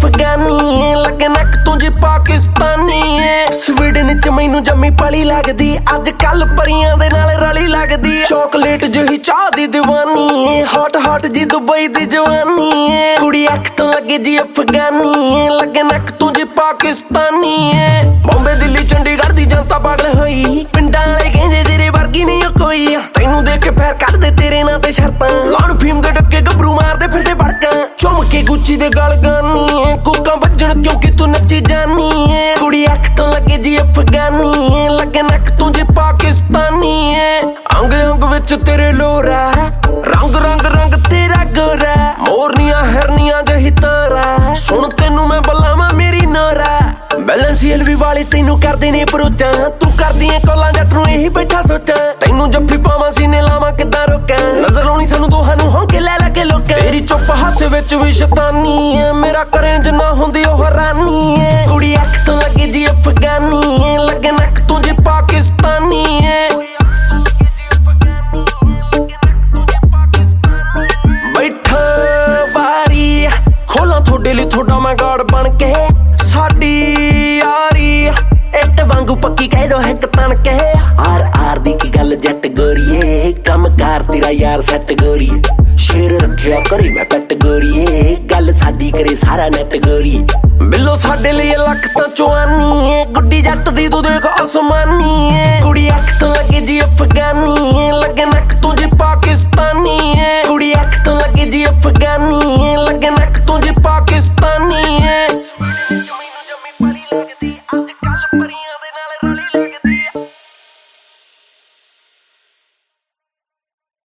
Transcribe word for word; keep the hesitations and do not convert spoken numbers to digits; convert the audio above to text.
अफगानी लगे नक तू जी पाकिस्तानी स्वीडन च मैनू जम्मी पली लगदी अज कल परियां दे नाल रली लगदी चॉकलेट जही चाह दी दीवानी हॉट हॉट जी दुबई दी जवानी कुड़ी अख तो लगे जी अफगानी लगे नक तू जी पाकिस्तानी बॉम्बे दिल्ली चंडीगढ़ दी जनता पागल होई पिंडां वाले कहंदे तेरे वर्गी नहीं कोई तैनू देख के पैर कर दे तेरे नां ते शर्तां लाउण फीम दे डक्के गबरू मारदे फिरदे भड़कां चुम के गुच्ची दे गल गानी कूकां बजण क्योंकि तू नच्ची जानी कुड़ी अख तो लगे जी अफगानी लगे नक तू जी पाकिस्तानी अंग अंग विच तेरे लोरा रंग रंग रंग तेरा गोरा मोरनियां हरनियां जही तारा सुन तेनू मैं बलावां मेरी नोरा बैलेंस एलवी वाले तेनू करदे ने परोचा तू करदी ऐ कॉलां जट नूं यही बैठा सोचां तैनू जफ्फी पावां सीने लावां किदां रोकां नजर लाउणी सानू दोहां नूं हों के लै लै के लोकां तेरी चुप हासे विच भी शैतानी ऐ मेरा करें जिन्ना हुंदी ओह हैरानी ऐ कुड़ी अख तो लगे जी अफगानी लगे नक तू जी पाकिस्तानी बैठा बारी खोलां थोड़े लई थोड़ा मैं गाड़ बन के साडी यारी इट वांगू पक्की कह दो हिक तन के आर आर दी की गल जट गोरीए कम कार तेरा यार सैट गोरीए शेर रखिया करी मैं पेट गोरीए गल साडी करे सारा नेट गोरीए बिल्लो साडे लिए लख तां चवानी गुड्डी जट दी तू देख आसमानी कुड़ी अख तो लगे जी अफगानी लगे नक तू जी पाकिस्तानी कुड़ी अख तो लगे जी अफगानी लगे नक तू जी पाकिस्तानी जमी नूं जमी पली लगदी अज कल परियां दे नाल रली